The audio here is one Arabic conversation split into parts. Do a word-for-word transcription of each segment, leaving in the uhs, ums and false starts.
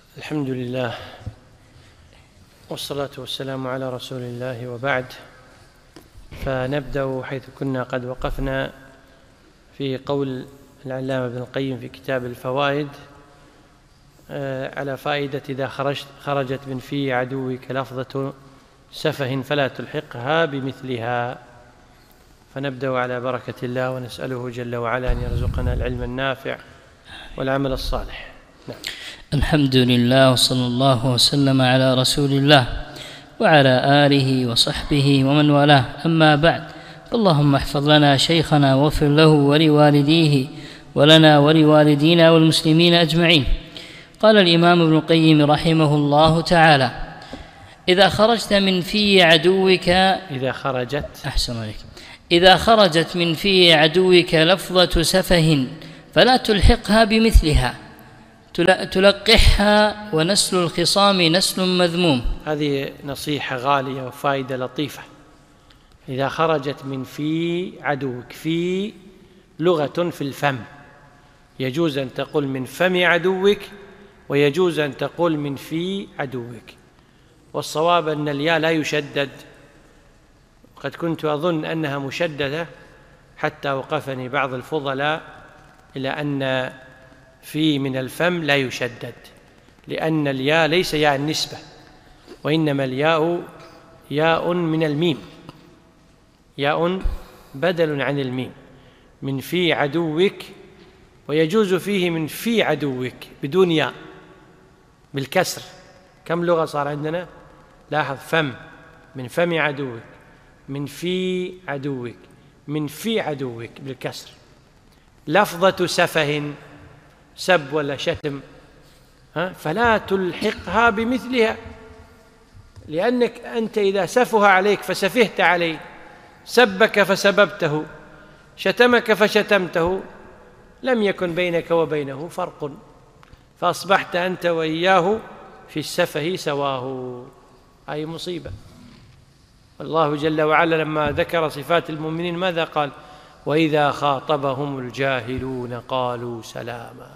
الحمد لله والصلاة والسلام على رسول الله، وبعد. فنبدأ حيث كنا قد وقفنا في قول العلامة ابن القيم في كتاب الفوائد على فائدة إذا خرجت خرجت من في عدوك لفظة سفه فلا تلحقها بمثلها. فنبدأ على بركة الله ونسأله جل وعلا أن يرزقنا العلم النافع والعمل الصالح. نعم. الحمد لله وصلى الله وسلم على رسول الله وعلى آله وصحبه ومن والاه، أما بعد، اللهم احفظ لنا شيخنا واغفر له ولوالديه ولنا ولوالدينا والمسلمين أجمعين. قال الإمام ابن القيم رحمه الله تعالى: إذا خرجت من في عدوك إذا خرجت أحسن عليك إذا خرجت من في عدوك لفظة سفه فلا تلحقها بمثلها، تلقحها، ونسل الخصام نسل مذموم. هذه نصيحة غالية وفائدة لطيفة. إذا خرجت من في عدوك، في لغة في الفم، يجوز أن تقول من فم عدوك، ويجوز أن تقول من في عدوك، والصواب أن الياء لا يشدد. قد كنت أظن أنها مشددة حتى وقفني بعض الفضلاء إلى أن في من الفم لا يشدد، لأن الياء ليس ياء النسبة، وإنما الياء ياء من الميم، ياء بدل عن الميم. من في عدوك، ويجوز فيه من في عدوك بدون ياء بالكسر. كم لغة صار عندنا؟ لاحظ: فم، من فم عدوك، من في عدوك، من في عدوك بالكسر. لفظة سفه، سب ولا شتم، فلا تلحقها بمثلها، لأنك أنت إذا سفه عليك فسفهت عليه، سبك فسببته، شتمك فشتمته، لم يكن بينك وبينه فرق، فأصبحت أنت وإياه في السفه سواه. أي مصيبة. الله جل وعلا لما ذكر صفات المؤمنين ماذا قال؟ وإذا خاطبهم الجاهلون قالوا سلاما.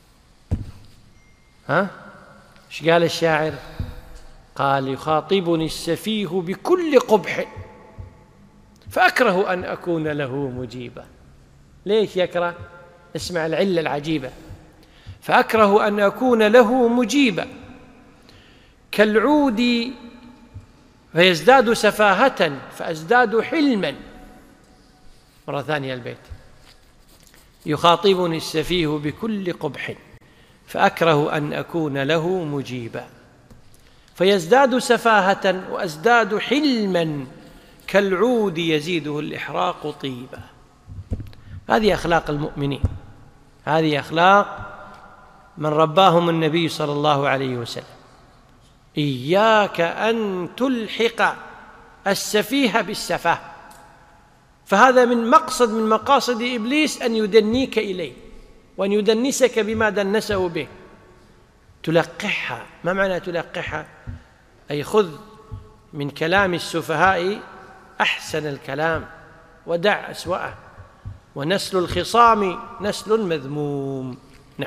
ها؟ ايش قال الشاعر؟ قال: يخاطبني السفيه بكل قبح فأكره أن أكون له مجيبا. ليش يكره؟ اسمع العلة العجيبة: فأكره أن أكون له مجيبا كالعود فيزداد سفاهة فأزداد حلما. مرة ثانية البيت: يخاطبني السفيه بكل قبح فأكره أن أكون له مجيبا، فيزداد سفاهة وأزداد حلما كالعود يزيده الإحراق طيبا. هذه أخلاق المؤمنين، هذه أخلاق من رباهم النبي صلى الله عليه وسلم. إياك أن تلحق السفيه بالسفاه، فهذا من مقصد من مقاصد إبليس أن يدنيك إليه وأن يدنسك بما دنسه به. تلقحها. ما معنى تلقحها؟ أي خذ من كلام السفهاء أحسن الكلام ودع أسوأه، ونسل الخصام نسل مذموم. نعم.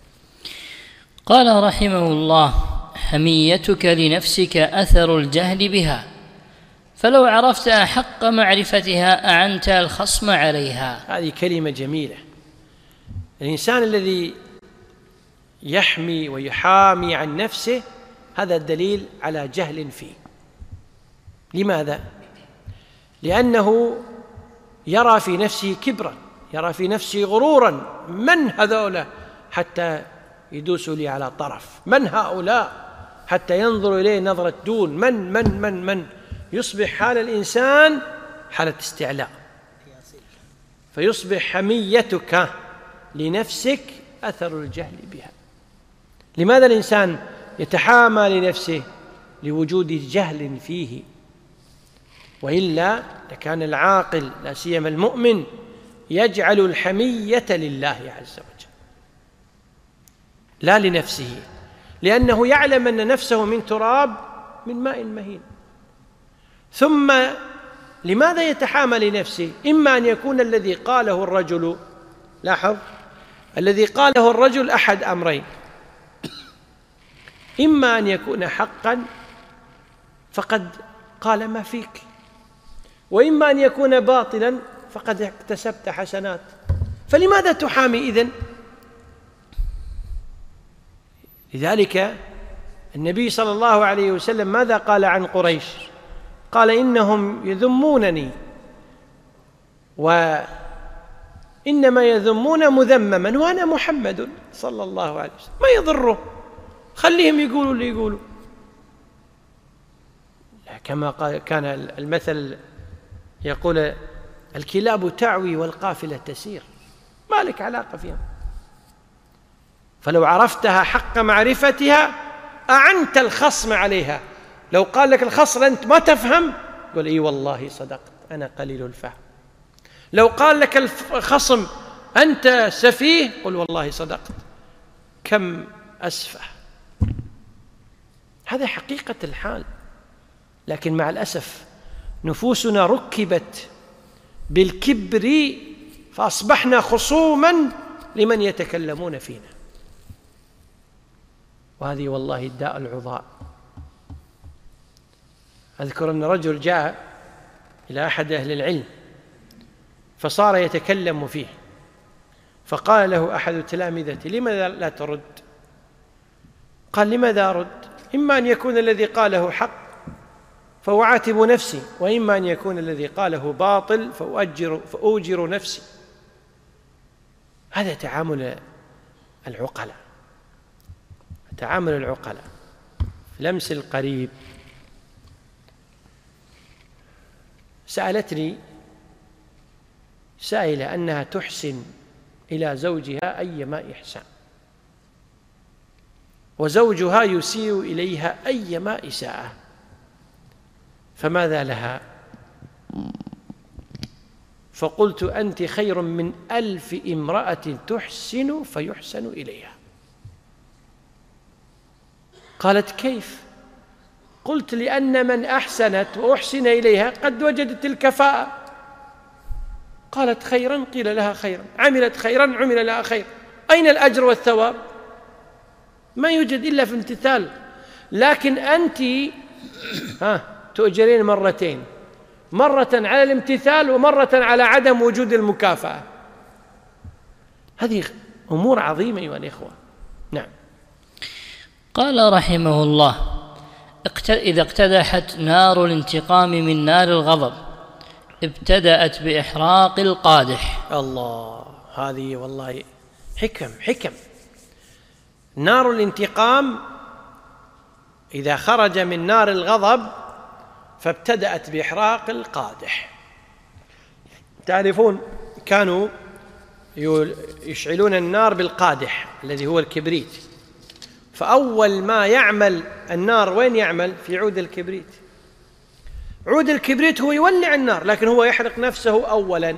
قال رحمه الله: حميتك لنفسك أثر الجهل بها، فلو عرفت حق معرفتها أعنت الخصم عليها. هذه كلمة جميلة. الإنسان الذي يحمي ويحامي عن نفسه هذا الدليل على جهل فيه. لماذا؟ لأنه يرى في نفسه كبرا، يرى في نفسه غرورا. من هذولا حتى يدوسوا لي على طرف؟ من هؤلاء حتى ينظر إليه نظرة دون؟ من من من من يصبح حال الإنسان حالة استعلاء، فيصبح حميتك لنفسك أثر الجهل بها. لماذا الإنسان يتحامى لنفسه؟ لوجود جهل فيه، وإلا لكان العاقل لا سيما المؤمن يجعل الحمية لله عز وجل لا لنفسه، لأنه يعلم أن نفسه من تراب من ماء مهين. ثم لماذا يتحامى لنفسه؟ إما أن يكون الذي قاله الرجل، لاحظ، الذي قاله الرجل أحد أمرين: إما أن يكون حقا فقد قال ما فيك، وإما أن يكون باطلا فقد اكتسبت حسنات، فلماذا تحامي إذن؟ لذلك النبي صلى الله عليه وسلم ماذا قال عن قريش؟ قال إنهم يذمونني وإنما يذمون مذمما وأنا محمد صلى الله عليه وسلم، ما يضره، خليهم يقولوا اللي يقولوا. كما قال كان المثل يقول الكلاب تعوي والقافلة تسير، ما لك علاقة فيها. فلو عرفتها حق معرفتها أعنت الخصم عليها. لو قال لك الخصم أنت ما تفهم، قل إي والله صدقت أنا قليل الفهم. لو قال لك الخصم أنت سفيه، قل والله صدقت كم أسفه. هذا حقيقة الحال. لكن مع الأسف نفوسنا ركبت بالكبر فأصبحنا خصوما لمن يتكلمون فينا، وهذه والله الداء العضاء. أذكر أن رجل جاء إلى أحد أهل العلم فصار يتكلم فيه، فقال له أحد تلامذته لماذا لا ترد؟ قال لماذا أرد؟ إما أن يكون الذي قاله حق فأعاتب نفسي، وإما أن يكون الذي قاله باطل فأؤجر, فأوجر نفسي. هذا تعامل العقلاء، تعامل العقلاء. في لمس القريب سألتني سائلة أنها تحسن إلى زوجها أيما إحسان، وزوجها يسيء إليها أيما إساءة، فماذا لها؟ فقلت أنت خير من ألف امرأة تحسن فيحسن إليها. قالت كيف؟ قلت لأن من أحسنت وأحسن إليها قد وجدت الكفاءة. قالت خيرا، قيل لها خيرا، عملت خيرا، عمل لها خير. أين الأجر والثواب؟ ما يوجد إلا في امتثال. لكن أنت ها تؤجرين مرتين، مرة على الامتثال ومرة على عدم وجود المكافأة. هذه أمور عظيمة أيها الإخوة. نعم. قال رحمه الله: إذا اقتدحت نار الانتقام من نار الغضب ابتدأت بإحراق القادح. الله، هذه والله حكم حكم. نار الانتقام إذا خرج من نار الغضب فابتدأت بإحراق القادح. تعرفون كانوا يشعلون النار بالقادح الذي هو الكبريت، فأول ما يعمل النار وين يعمل؟ في عود الكبريت. عود الكبريت هو يولع النار لكن هو يحرق نفسه أولا.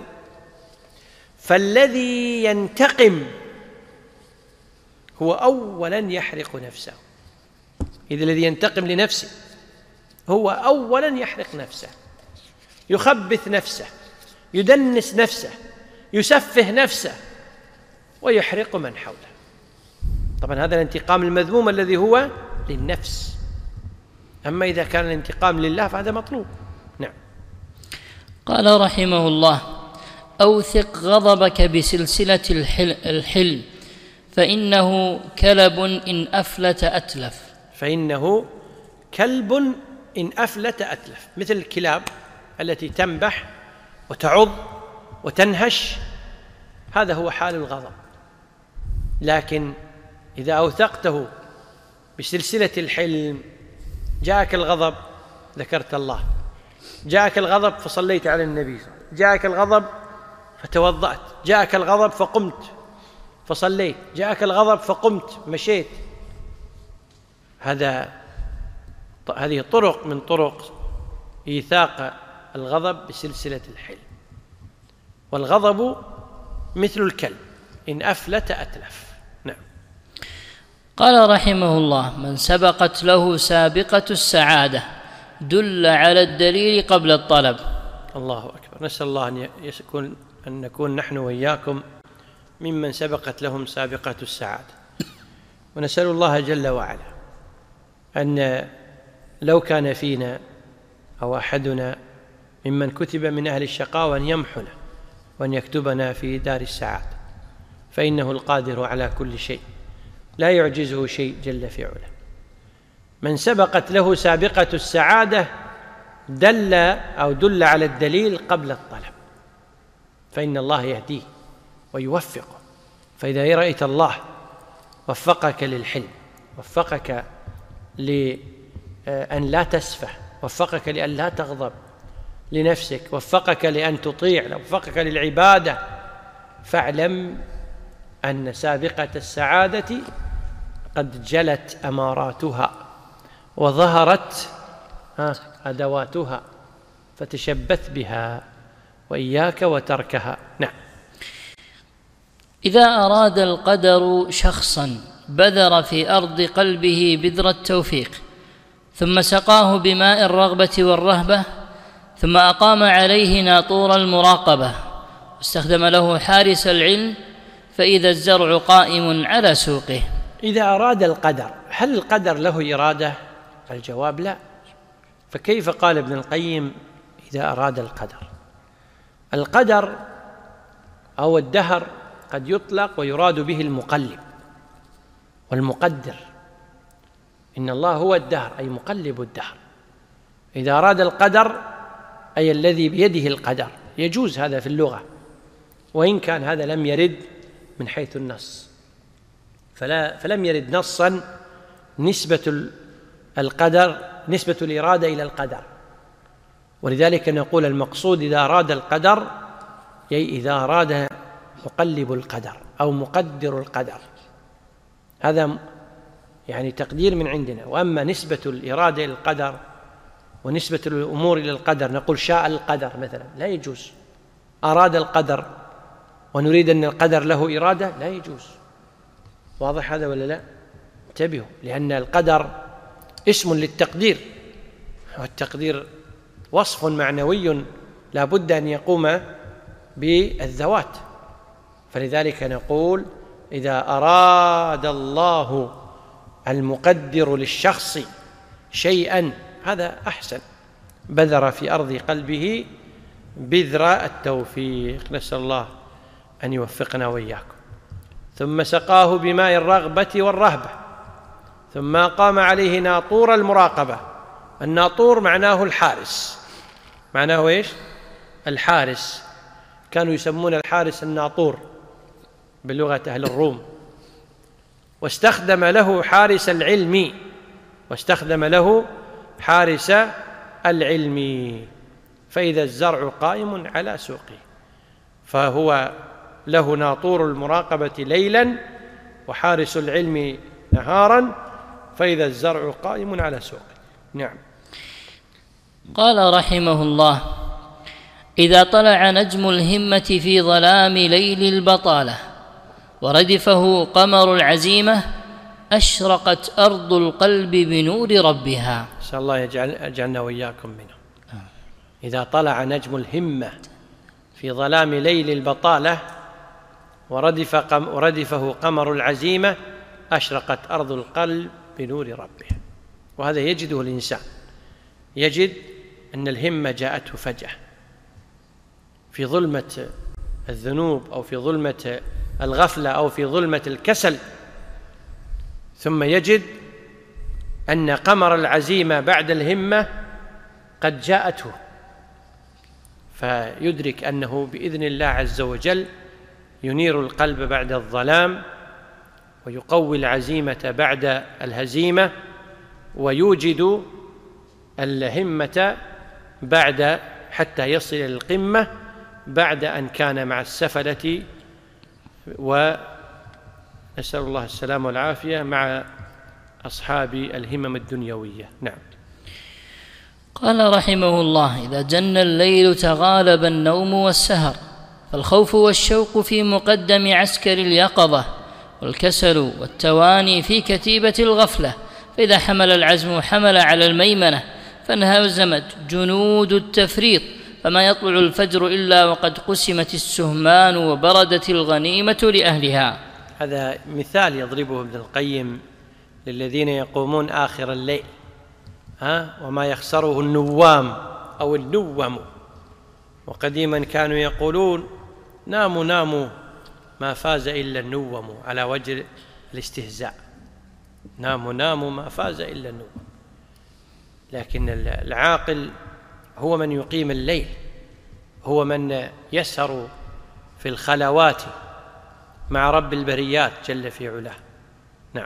فالذي ينتقم هو أولا يحرق نفسه. إذا الذي ينتقم لنفسه هو أولا يحرق نفسه، يخبث نفسه، يدنس نفسه، يسفه نفسه، ويحرق من حوله. طبعا هذا الانتقام المذموم الذي هو للنفس. أما إذا كان الانتقام لله فهذا مطلوب. نعم. قال رحمه الله: أوثق غضبك بسلسلة الحلم فإنه كلب إن أفلت أتلف. فإنه كلب إن أفلت أتلف، مثل الكلاب التي تنبح وتعض وتنهش، هذا هو حال الغضب. لكن إذا أوثقته بسلسلة الحلم، جاءك الغضب ذكرت الله، جاءك الغضب فصليت على النبي، جاءك الغضب فتوضأت، جاءك الغضب فقمت فصليت، جاءك الغضب فقمت مشيت. هذا هذه طرق من طرق إيثاق الغضب بسلسلة الحلم. والغضب مثل الكلب إن أفلت أتلف. نعم. قال رحمه الله: من سبقت له سابقة السعادة دل على الدليل قبل الطلب. الله أكبر. نسأل الله أن يكون أن نكون نحن وإياكم ممن سبقت لهم سابقة السعادة، ونسأل الله جل وعلا أن لو كان فينا أو أحدنا ممن كتب من أهل الشقاوة أن يمحنا وأن يكتبنا في دار السعادة، فإنه القادر على كل شيء لا يعجزه شيء جل في علاه. من سبقت له سابقة السعادة دل أو دل على الدليل قبل الطلب، فإن الله يهديه ويوفقه. فإذا رأيت الله وفقك للحلم، وفقك لأن لا تسفه، وفقك لأن لا تغضب لنفسك، وفقك لأن تطيع، وفقك للعبادة، فاعلم أن سابقة السعادة قد جلت أماراتها وظهرت أدواتها، فتشبث بها وإياك وتركها. نعم. إذا أراد القدر شخصا بذر في أرض قلبه بذر التوفيق، ثم سقاه بماء الرغبة والرهبة، ثم أقام عليه ناطور المراقبة، واستخدم له حارس العلم، فإذا الزرع قائم على سوقه. إذا أراد القدر، هل القدر له إرادة؟ الجواب لا. فكيف قال ابن القيم إذا أراد القدر؟ القدر أو الدهر قد يطلق ويراد به المقلب والمقدر. إن الله هو الدهر أي مقلب الدهر. إذا أراد القدر أي الذي بيده القدر، يجوز هذا في اللغة، وإن كان هذا لم يرد من حيث النص، فلا فلم يرد نصا نسبة القدر نسبة الإرادة إلى القدر. ولذلك نقول المقصود إذا أراد القدر أي إذا أراد مقلب القدر أو مقدر القدر، هذا يعني تقدير من عندنا. وأما نسبة الإرادة إلى القدر ونسبة الأمور إلى القدر، نقول شاء القدر مثلا، لا يجوز. أراد القدر ونريد أن القدر له إرادة، لا يجوز. واضح هذا ولا لا؟ انتبهوا، لأن القدر اسم للتقدير، والتقدير وصف معنوي لا بد أن يقوم بالذوات. فلذلك نقول إذا أراد الله المقدر للشخص شيئا، هذا أحسن. بذر في أرض قلبه بذر التوفيق، نسأل الله أن يوفقنا وإياكم. ثم سقاه بماء الرغبة والرهبة، ثم قام عليه ناطور المراقبة. الناطور معناه الحارس، معناه إيش؟ الحارس. كانوا يسمون الحارس الناطور بلغة أهل الروم. واستخدم له حارس العلم، واستخدم له حارس العلم، فإذا الزرع قائم على سوقه، فهو له ناطور المراقبة ليلا وحارس العلم نهارا، فإذا الزرع قائم على سوقه. نعم. قال رحمه الله: إذا طلع نجم الهمة في ظلام ليل البطالة وردفه قمر العزيمة، أشرقت أرض القلب بنور ربها. إن شاء الله يجعلنا وإياكم منه. إذا طلع نجم الهمة في ظلام ليل البطالة وردف قم وردفه قمر العزيمة، أشرقت أرض القلب بنور ربها. وهذا يجده الإنسان، يجد أن الهمة جاءته فجأة في ظلمة الذنوب أو في ظلمة الغفلة أو في ظلمة الكسل، ثم يجد أن قمر العزيمة بعد الهمة قد جاءته، فيدرك أنه بإذن الله عز وجل ينير القلب بعد الظلام، ويقوي العزيمة بعد الهزيمة، ويوجد الهمة بعد حتى يصل إلى القمة بعد أن كان مع السفلة، ونسأل الله السلامة والعافية، مع أصحاب الهمم الدنيوية. نعم. قال رحمه الله: إذا جن الليل تغالب النوم والسهر، فالخوف والشوق في مقدم عسكر اليقظة، والكسل والتواني في كتيبة الغفلة، فإذا حمل العزم حمل على الميمنة، فانهزمت جنود التفريط، فما يطلع الفجر إلا وقد قسمت السهمان وبردت الغنيمة لأهلها. هذا مثال يضربه ابن القيم للذين يقومون آخر الليل، ها وما يخسره النوام أو النوم. وقديما كانوا يقولون ناموا ناموا ما فاز إلا النوم، على وجه الاستهزاء، ناموا ناموا ما فاز إلا النوم. لكن العاقل هو من يقيم الليل، هو من يسهر في الخلوات مع رب البريات جل في علاه. نعم.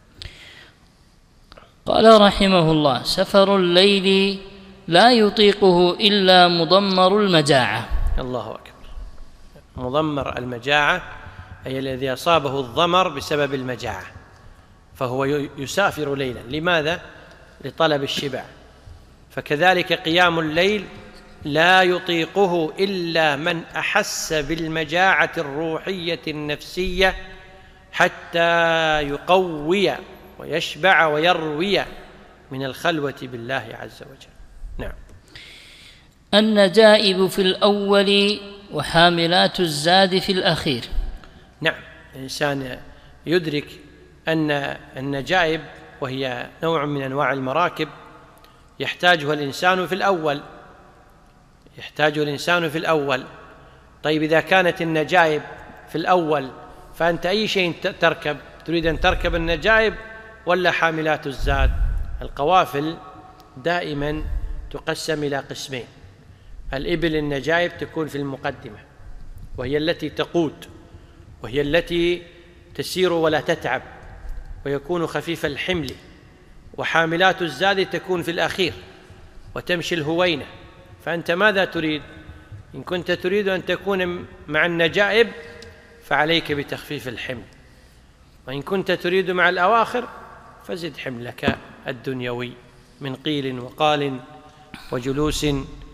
قال رحمه الله: سفر الليل لا يطيقه إلا مضمر المجاعة. الله أكبر. مضمر المجاعة أي الذي أصابه الضمر بسبب المجاعة، فهو يسافر ليلا. لماذا؟ لطلب الشبع. فكذلك قيام الليل لا يطيقه إلا من أحس بالمجاعة الروحية النفسية حتى يقوي ويشبع ويروي من الخلوة بالله عز وجل. نعم. النجائب في الأول وحاملات الزاد في الأخير. نعم. الإنسان يدرك أن النجائب وهي نوع من أنواع المراكب يحتاجها الإنسان في الأول يحتاج الإنسان في الأول. طيب إذا كانت النجائب في الأول فأنت أي شيء تركب؟ تريد أن تركب النجائب ولا حاملات الزاد؟ القوافل دائما تقسم إلى قسمين: الإبل النجائب تكون في المقدمة وهي التي تقود وهي التي تسير ولا تتعب ويكون خفيف الحمل، وحاملات الزاد تكون في الأخير وتمشي الهوينة. فأنت ماذا تريد؟ إن كنت تريد أن تكون مع النجائب فعليك بتخفيف الحمل، وإن كنت تريد مع الأواخر فزد حملك الدنيوي من قيل وقال وجلوس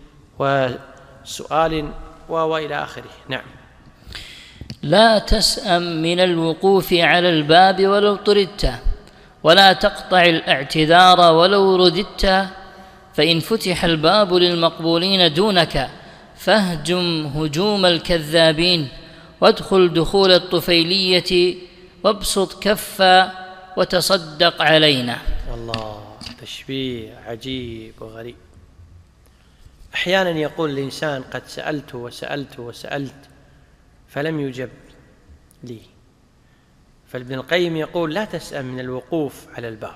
وسؤال وإلى آخره. نعم. لا تسأم من الوقوف على الباب ولو طردت، ولا تقطع الاعتذار ولو رددت، فإن فتح الباب للمقبولين دونك فاهجم هجوم الكذابين، وادخل دخول الطفيلية وابسط كفا وتصدق علينا. الله، تشبيه عجيب وغريب. أحيانا يقول الإنسان قد سألت وسألت وسألت فلم يجب لي، فابن القيم يقول لا تسأم من الوقوف على الباب،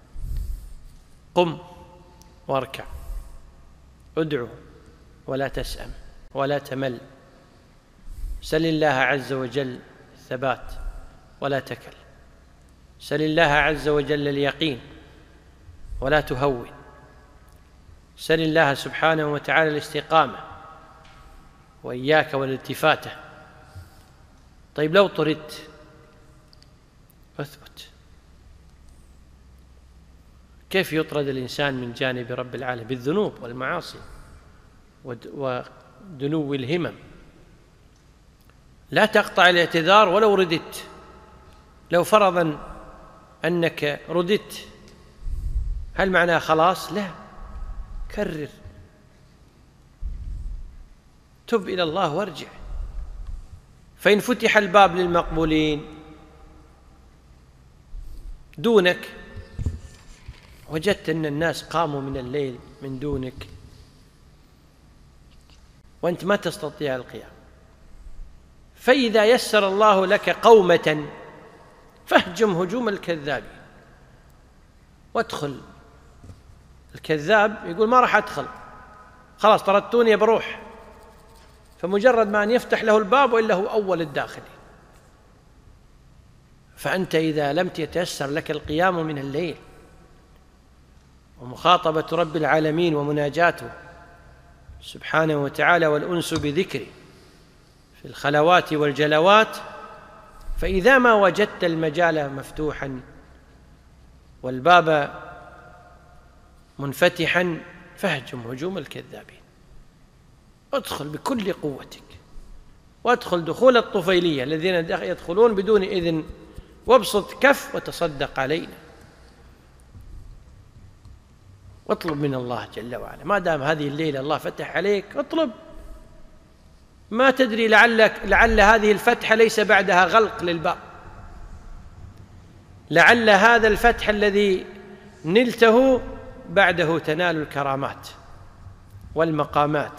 قم واركع، ادعو ولا تسأم ولا تمل، سل الله عز وجل الثبات ولا تكل، سل الله عز وجل اليقين ولا تهون، سل الله سبحانه وتعالى الاستقامة وإياك والالتفاتة. طيب لو طردت اثبت. كيف يطرد الإنسان من جانب رب العالمين؟ بالذنوب والمعاصي ودنو الهمم. لا تقطع الاعتذار ولو رددت. لو فرضا أنك رددت هل معناه خلاص؟ لا، كرر، تب إلى الله وارجع. فإن فتح الباب للمقبولين دونك، وجدت أن الناس قاموا من الليل من دونك وأنت ما تستطيع القيام، فإذا يسر الله لك قومة فاهجم هجوم الكذاب، وادخل. الكذاب يقول ما راح أدخل، خلاص طردتوني بروح، فمجرد ما أن يفتح له الباب وإلا هو أول الداخلين. فأنت إذا لم يتيسر لك القيام من الليل ومخاطبة رب العالمين ومناجاته سبحانه وتعالى والأنس بذكره في الخلوات والجلوات، فإذا ما وجدت المجال مفتوحا والباب منفتحا فاهجم هجوم الكذابين، ادخل بكل قوتك، وادخل دخول الطفيلية الذين يدخلون بدون إذن، وابسط كف وتصدق علينا، واطلب من الله جل وعلا. ما دام هذه الليلة الله فتح عليك اطلب، ما تدري لعلك لعل هذه الفتحة ليس بعدها غلق للباب، لعل هذا الفتح الذي نلته بعده تنال الكرامات والمقامات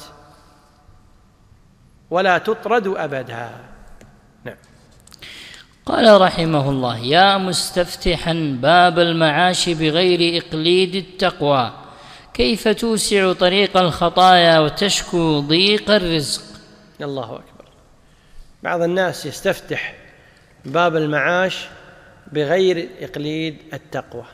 ولا تطرد أبدا. نعم. قال رحمه الله: يا مستفتحا باب المعاش بغير إقليد التقوى، كيف توسع طريق الخطايا وتشكو ضيق الرزق؟ الله أكبر. بعض الناس يستفتح باب المعاش بغير إقليد التقوى،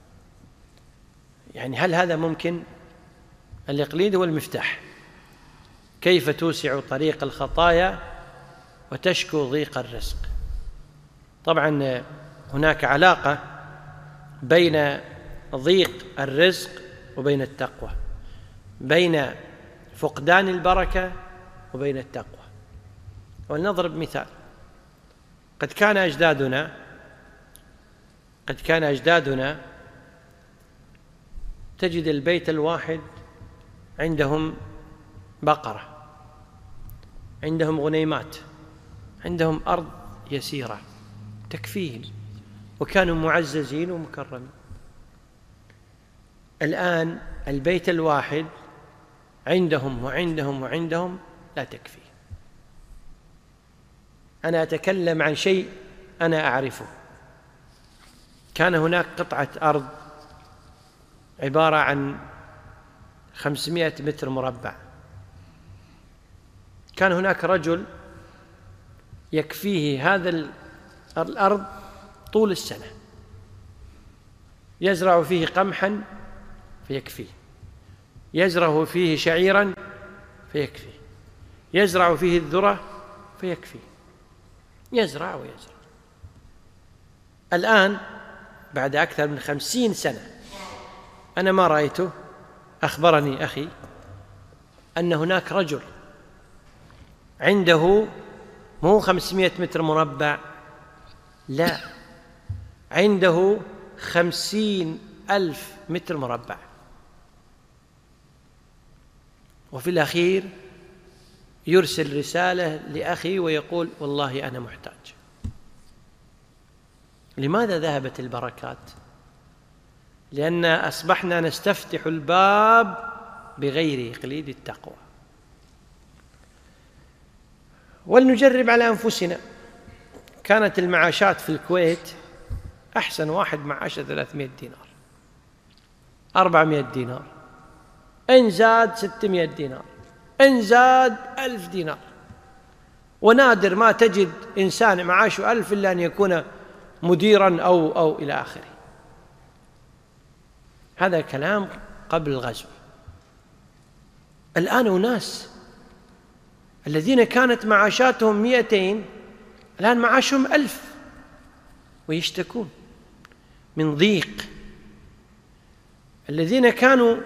يعني هل هذا ممكن؟ الإقليد هو المفتاح. كيف توسع طريق الخطايا وتشكو ضيق الرزق؟ طبعا هناك علاقة بين ضيق الرزق وبين التقوى، بين فقدان البركة وبين التقوى. ولنضرب مثال. قد كان أجدادنا قد كان أجدادنا تجد البيت الواحد عندهم بقرة، عندهم غنيمات، عندهم أرض يسيرة تكفيهم، وكانوا معززين ومكرمين. الآن البيت الواحد عندهم وعندهم وعندهم لا تكفي. أنا أتكلم عن شيء أنا أعرفه. كان هناك قطعة أرض عبارة عن خمسمائة متر مربع. كان هناك رجل يكفيه هذا الأرض طول السنة، يزرع فيه قمحا فيكفيه، يزرع فيه شعيرا فيكفيه، يزرع فيه الذرة فيكفيه، يزرع ويزرع. الآن بعد أكثر من خمسين سنة أنا ما رأيته. أخبرني أخي أن هناك رجل عنده مو خمسمائة متر مربع، لا، عنده خمسين ألف متر مربع، وفي الأخير يرسل رسالة لأخي ويقول: والله أنا محتاج. لماذا ذهبت البركات؟ لأن أصبحنا نستفتح الباب بغير إقليد التقوى. ولنجرب على أنفسنا. كانت المعاشات في الكويت أحسن واحد معاشه ثلاثمائة دينار، أربعمائة دينار، إن زاد ستمائة دينار، إن زاد ألف دينار. ونادر ما تجد إنسان معاشه ألف إلا أن يكون مديراً أو, أو إلى آخره. هذا كلام قبل الغزو. الآن أناس الذين كانت معاشاتهم مئتين الآن معاشهم ألف ويشتكون من ضيق. الذين كانوا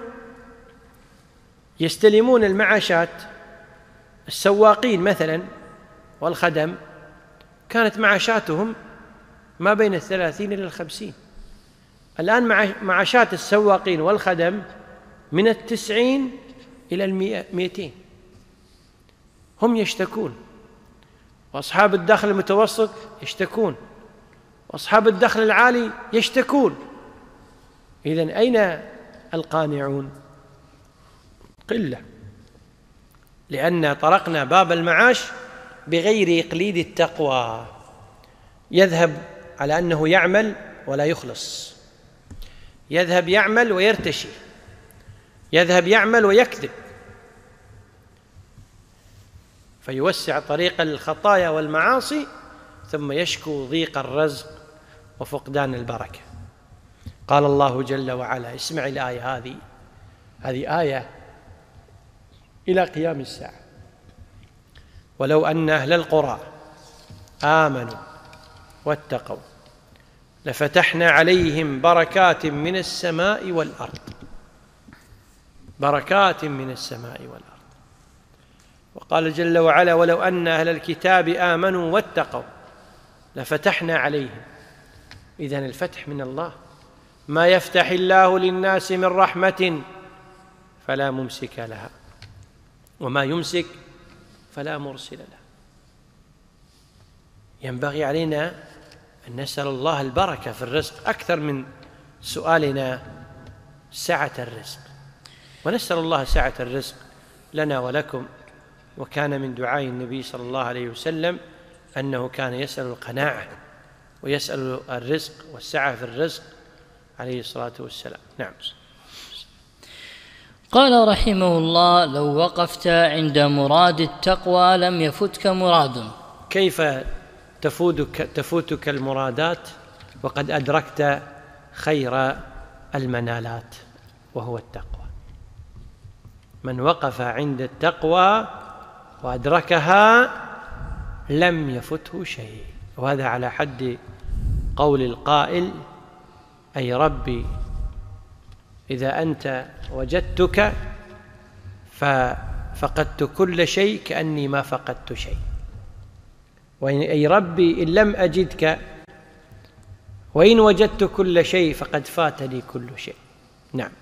يستلمون المعاشات، السواقين مثلا والخدم، كانت معاشاتهم ما بين الثلاثين إلى الخمسين. الآن معاشات السواقين والخدم من التسعين إلى المئتين. هم يشتكون، وأصحاب الدخل المتوسط يشتكون، وأصحاب الدخل العالي يشتكون. إذن أين القانعون؟ قلة، لأن طرقنا باب المعاش بغير إقليد التقوى. يذهب على أنه يعمل ولا يخلص، يذهب يعمل ويرتشي، يذهب يعمل ويكذب، فيوسع طريق الخطايا والمعاصي، ثم يشكو ضيق الرزق وفقدان البركة. قال الله جل وعلا، اسمع الآية هذه، هذه آية إلى قيام الساعة: ولو أن أهل القرى آمنوا واتقوا لفتحنا عليهم بركات من السماء والأرض. بركات من السماء والأرض. وقال جل وعلا: ولو أن أهل الكتاب آمنوا واتقوا لفتحنا عليهم. إذن الفتح من الله. ما يفتح الله للناس من رحمة فلا ممسك لها، وما يمسك فلا مرسل له. ينبغي علينا أن نسأل الله البركة في الرزق أكثر من سؤالنا سعة الرزق، ونسأل الله سعة الرزق لنا ولكم. وكان من دعاء النبي صلى الله عليه وسلم أنه كان يسأل القناعة ويسأل الرزق والسعة في الرزق عليه الصلاة والسلام. نعم. قال رحمه الله: لو وقفت عند مراد التقوى لم يفتك مراد. كيف تفوتك, تفوتك المرادات وقد أدركت خير المنالات وهو التقوى؟ من وقف عند التقوى وأدركها لم يفته شيء. وهذا على حد قول القائل: أي ربي إذا أنت وجدتك ففقدت كل شيء كأني ما فقدت شيء، أي ربي إن لم أجدك وإن وجدت كل شيء فقد فاتني كل شيء. نعم.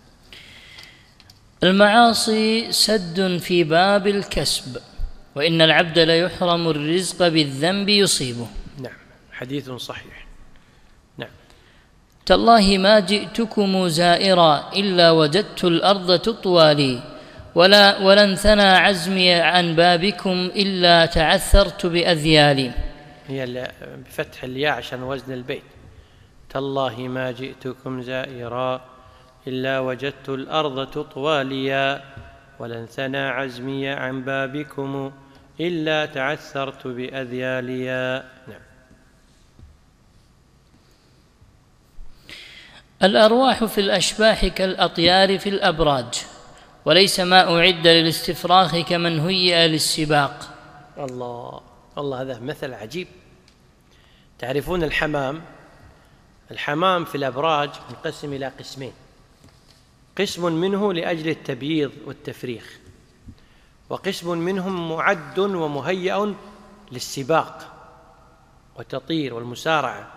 المعاصي سد في باب الكسب، وإن العبد ليحرم الرزق بالذنب يصيبه. نعم، حديث صحيح. نعم. تالله ما جئتكم زائرا إلا وجدت الأرض تطوى لي، ولا ولن ثنى عزمي عن بابكم إلا تعثرت بأذيالي. هي بفتح الياء عشان وزن البيت. تالله ما جئتكم زائرا إلا وجدت الأرض تطوى لي، ولن ثنى عزمي عن بابكم إلا تعثرت بأذيالي. نعم. الأرواح في الأشباح كالأطيار في الأبراج، وليس ما أعد للاستفراغ كمن هيئ للسباق. الله الله، هذا مثل عجيب. تعرفون الحمام؟ الحمام في الأبراج منقسم إلى قسمين: قسم منه لأجل التبييض والتفريخ، وقسم منهم معد ومهيأ للسباق والتطير والمسارعة.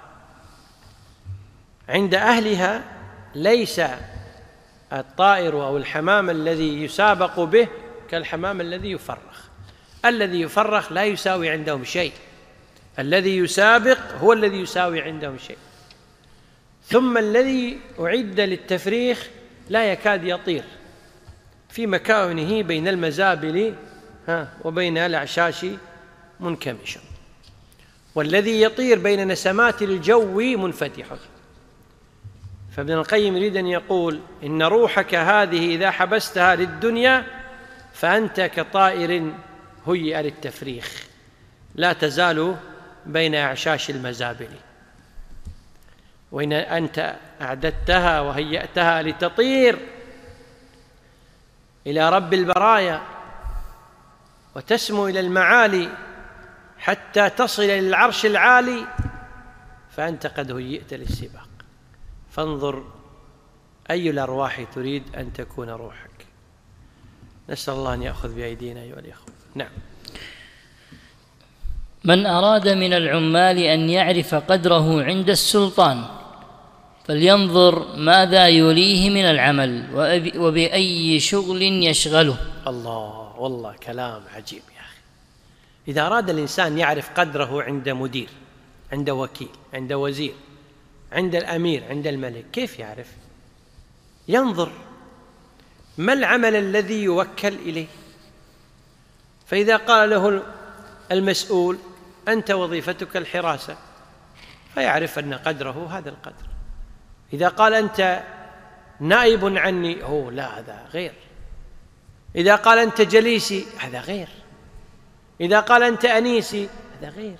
عند أهلها ليس الطائر أو الحمام الذي يسابق به كالحمام الذي يفرخ. الذي يفرخ لا يساوي عندهم شيء، الذي يسابق هو الذي يساوي عندهم شيء. ثم الذي أعد للتفريخ لا يكاد يطير في مكانه بين المزابل وبين الأعشاش منكمش، والذي يطير بين نسمات الجو منفتح. فابن القيم يريد أن يقول إن روحك هذه إذا حبستها للدنيا فأنت كطائر هيئ للتفريخ، لا تزال بين أعشاش المزابل. وإن أنت أعددتها وهيأتها لتطير إلى رب البرايا وتسمو إلى المعالي حتى تصل إلى العرش العالي، فأنت قد هيئت للسباق. فانظر أي الأرواح تريد أن تكون روحك. نسأل الله أن يأخذ بأيدينا أيها الإخوة. نعم. من أراد من العمال أن يعرف قدره عند السلطان فلينظر ماذا يليه من العمل وبأي شغل يشغله. الله، والله كلام عجيب يا أخي. إذا أراد الإنسان يعرف قدره عند مدير، عند وكيل، عند وزير، عند الأمير، عند الملك، كيف يعرف؟ ينظر ما العمل الذي يوكل إليه. فإذا قال له المسؤول أنت وظيفتك الحراسة فيعرف أن قدره هذا القدر. إذا قال أنت نائب عني، هو لا، هذا غير. إذا قال أنت جليسي، هذا غير. إذا قال أنت أنيسي، هذا غير.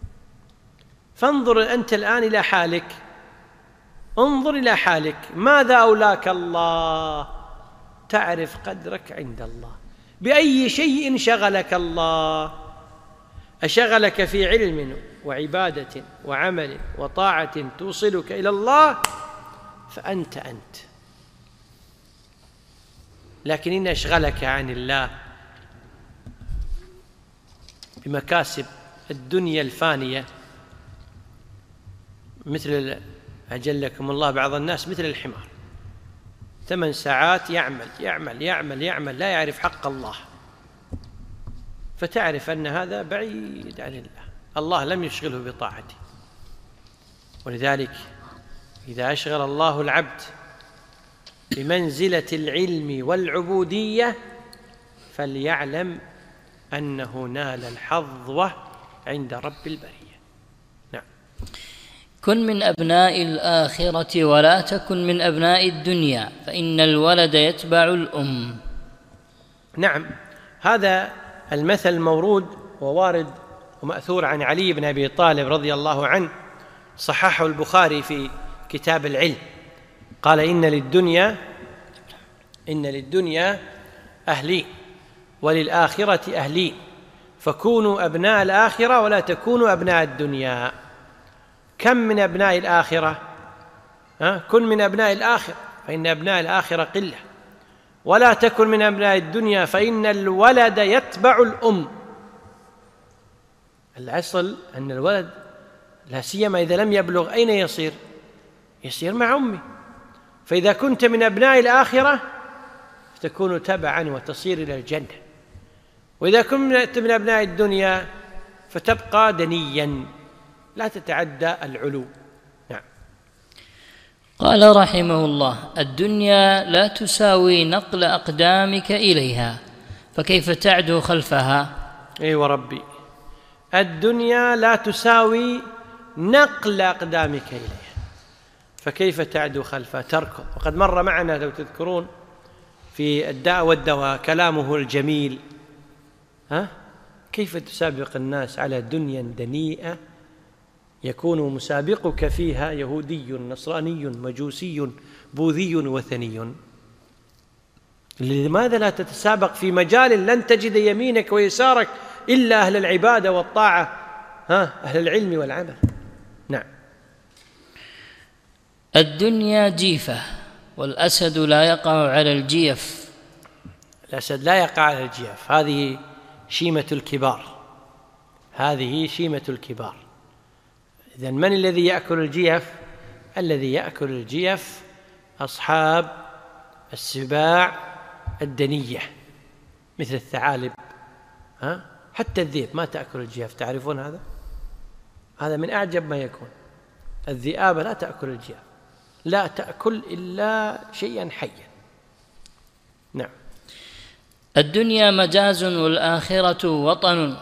فانظر أنت الآن إلى حالك، انظر إلى حالك، ماذا أولاك الله؟ تعرف قدرك عند الله. بأي شيء شغلك الله؟ أشغلك في علم وعبادة وعمل وطاعة توصلك إلى الله فأنت أنت. لكن إن أشغلك عن الله بمكاسب الدنيا الفانية، مثل أجلكم الله بعض الناس مثل الحمار، ثمان ساعات يعمل يعمل يعمل يعمل لا يعرف حق الله، فتعرف أن هذا بعيد عن الله، الله لم يشغله بطاعته. ولذلك إذا أشغل الله العبد بمنزلة العلم والعبودية فليعلم أنه نال الحظوة عند رب البرية. نعم. كن من أبناء الآخرة ولا تكن من أبناء الدنيا فإن الولد يتبع الأم. نعم، هذا المثل مورود ووارد ومأثور عن علي بن أبي طالب رضي الله عنه، صححه البخاري في كتاب العلم، قال إن للدنيا إن للدنيا أهلين وللآخرة أهلين فكونوا أبناء الآخرة ولا تكونوا أبناء الدنيا. كم من أبناء الآخرة؟ ها؟ كن من أبناء الآخرة فإن أبناء الآخرة قلة، ولا تكن من أبناء الدنيا فإن الولد يتبع الأم. الأصل أن الولد لا سيما إذا لم يبلغ أين يصير؟ يصير مع أمه. فإذا كنت من أبناء الآخرة فتكون تبعا وتصير إلى الجنة، وإذا كنت من أبناء الدنيا فتبقى دنيا لا تتعدى العلو. نعم. قال رحمه الله: الدنيا لا تساوي نقل أقدامك إليها فكيف تعدو خلفها؟ أي وربي، الدنيا لا تساوي نقل أقدامك إليها فكيف تعدو خلفها؟ تركض. وقد مر معنا لو تذكرون في الداء والدواء كلامه الجميل، ها؟ كيف تسابق الناس على دنيا دنيئة يكون مسابقك فيها يهودي نصراني مجوسي بوذي وثني؟ لماذا لا تتسابق في مجال لن تجد يمينك ويسارك إلا أهل العبادة والطاعة، ها؟ أهل العلم والعمل. نعم. الدنيا جيفة والأسد لا يقع على الجيف. الأسد لا يقع على الجيف، هذه شيمة الكبار، هذه شيمة الكبار. إذن من الذي يأكل الجيف؟ الذي يأكل الجيف أصحاب السباع الدنية مثل الثعالب، ها؟ حتى الذئب ما تأكل الجيف، تعرفون هذا؟ هذا من أعجب ما يكون. الذئاب لا تأكل الجيف، لا تأكل إلا شيئا حيا. نعم. الدنيا مجاز والآخرة وطن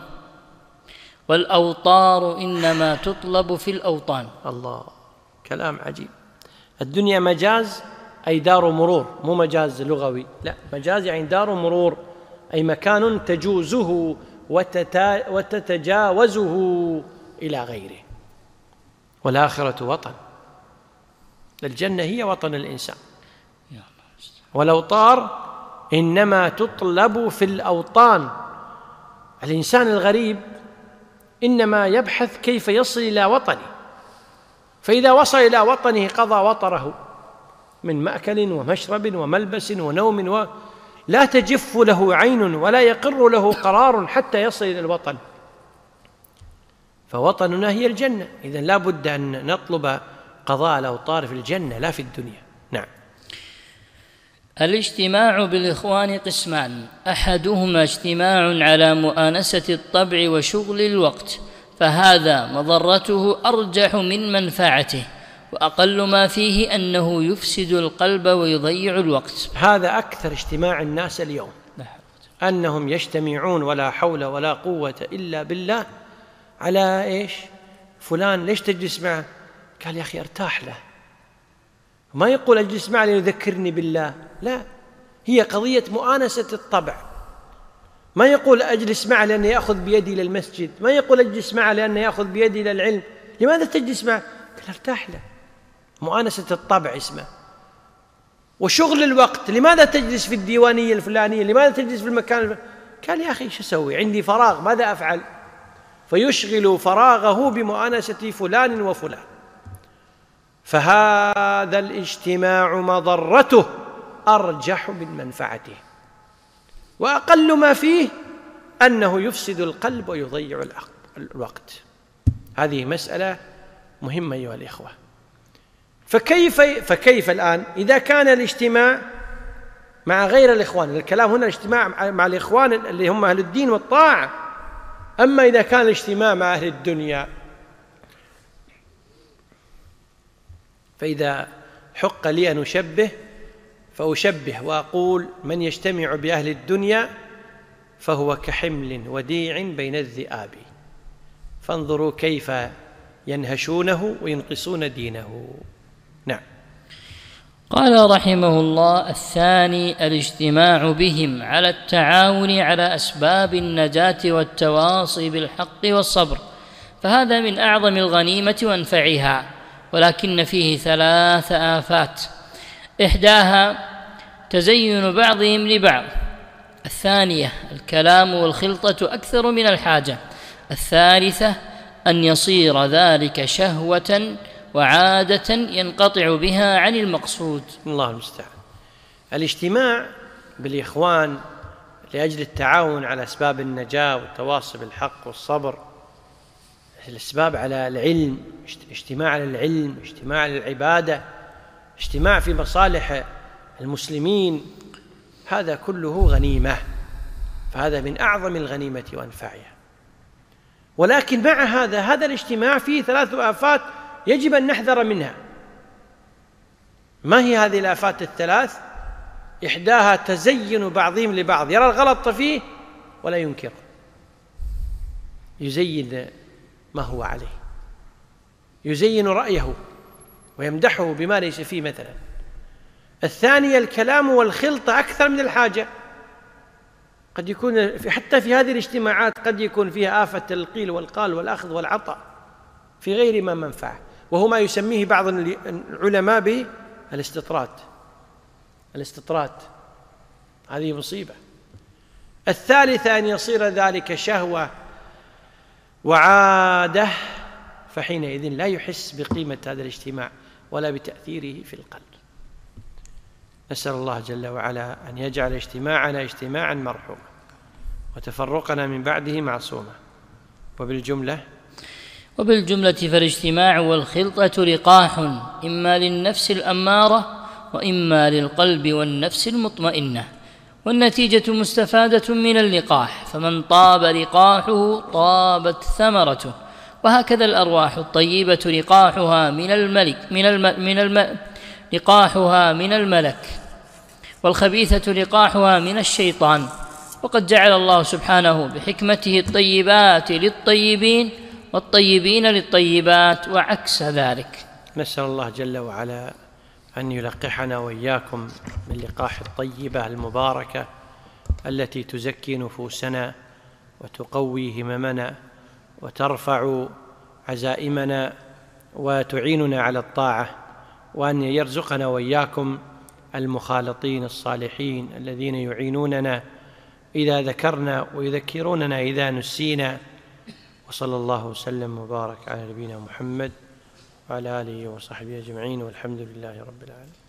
والأوطار إنما تطلب في الأوطان. الله، كلام عجيب. الدنيا مجاز أي دار مرور، مو مجاز لغوي، لا، مجاز يعني دار مرور، أي مكان تجوزه وتتا وتتجاوزه إلى غيره. والآخرة وطن، الجنة هي وطن الإنسان. والأوطار إنما تطلب في الأوطان. الإنسان الغريب إنما يبحث كيف يصل إلى وطنه، فإذا وصل إلى وطنه قضى وطره من مأكل ومشرب وملبس ونوم، و... لا تجف له عين ولا يقر له قرار حتى يصل إلى الوطن. فوطننا هي الجنة، إذن لا بد أن نطلب قضاء الأوطار في الجنة لا في الدنيا. نعم. الاجتماع بالإخوان قسمان: أحدهما اجتماع على مؤانسة الطبع وشغل الوقت فهذا مضرته أرجح من منفعته، وأقل ما فيه أنه يفسد القلب ويضيع الوقت. هذا أكثر اجتماع الناس اليوم، أنهم يجتمعون ولا حول ولا قوة إلا بالله على إيش؟ فلان ليش تجلس معه؟ قال يا أخي ارتاح له. ما يقول أجلس معه ليذكرني بالله، لا، هي قضية مؤانسة الطبع. ما يقول أجلس معه لأنه يأخذ بيدي إلى المسجد، ما يقول أجلس معه لأنه يأخذ بيدي إلى العلم. لماذا تجلس معه؟ قال ارتاح له، مؤانسة الطبع اسمه. وشغل الوقت، لماذا تجلس في الديوانية الفلانية؟ لماذا تجلس في المكان الفلاني؟ قال يا أخي شو أسوي؟ عندي فراغ، ماذا أفعل؟ فيشغل فراغه بمؤانسة فلان وفلان. فهذا الاجتماع مضرته أرجح من منفعته، وأقل ما فيه أنه يفسد القلب ويضيع الوقت. هذه مسألة مهمة أيها الإخوة. فكيف فكيف الآن إذا كان الاجتماع مع غير الإخوان؟ الكلام هنا الاجتماع مع الإخوان اللي هم أهل الدين والطاعة. أما إذا كان الاجتماع مع أهل الدنيا فإذا حق لي أن أشبه فأشبه وأقول: من يجتمع بأهل الدنيا فهو كحمل وديع بين الذئاب، فانظروا كيف ينهشونه وينقصون دينه. نعم. قال رحمه الله: الثاني الاجتماع بهم على التعاون على أسباب النجاة والتواصي بالحق والصبر، فهذا من أعظم الغنيمة وأنفعها، ولكن فيه ثلاث آفات: إحداها تزين بعضهم لبعض، الثانية الكلام والخلطة أكثر من الحاجة، الثالثة أن يصير ذلك شهوة وعادة ينقطع بها عن المقصود. الله المستعان. الاجتماع بالإخوان لأجل التعاون على أسباب النجاة والتواصي بالحق والصبر، الأسباب على العلم، اجتماع على العلم، اجتماع على العبادة، اجتماع في مصالح المسلمين، هذا كله غنيمة، فهذا من أعظم الغنيمة وأنفعها. ولكن مع هذا هذا الاجتماع فيه ثلاث آفات يجب أن نحذر منها. ما هي هذه الآفات الثلاث؟ إحداها تزين بعضهم لبعض، يرى الغلط فيه ولا ينكره، يزين ما هو عليه، يزين رأيه ويمدحه بما ليس فيه مثلا. الثانية الكلام والخلطة أكثر من الحاجة، قد يكون في حتى في هذه الاجتماعات قد يكون فيها آفة القيل والقال والأخذ والعطاء في غير ما منفعه، وهو ما يسميه بعض العلماء بالاستطراد. الاستطراد هذه مصيبة. الثالثة أن يصير ذلك شهوة وعادة، فحينئذ لا يحس بقيمة هذا الاجتماع ولا بتأثيره في القلب. نسأل الله جل وعلا أن يجعل اجتماعنا اجتماعا مرحوما وتفرقنا من بعده معصوما. وبالجملة وبالجملة فالاجتماع والخلطة لقاح، إما للنفس الأمارة وإما للقلب والنفس المطمئنة، والنتيجة مستفادة من اللقاح، فمن طاب لقاحه طابت ثمرته. وهكذا الأرواح الطيبة لقاحها من الملك من الم من الم لقاحها من الملك، والخبيثة لقاحها من الشيطان. وقد جعل الله سبحانه بحكمته الطيبات للطيبين والطيبين للطيبات وعكس ذلك. نسأل الله جل وعلا أن يلقحنا وإياكم من لقاح الطيبة المباركة التي تزكي نفوسنا وتقوي هممنا وترفع عزائمنا وتعيننا على الطاعة، وأن يرزقنا وإياكم المخالطين الصالحين الذين يعينوننا إذا ذكرنا ويذكروننا إذا نسينا. وصلى الله وسلم وبارك على نبينا محمد وعلى آله وصحبه أجمعين، والحمد لله رب العالمين.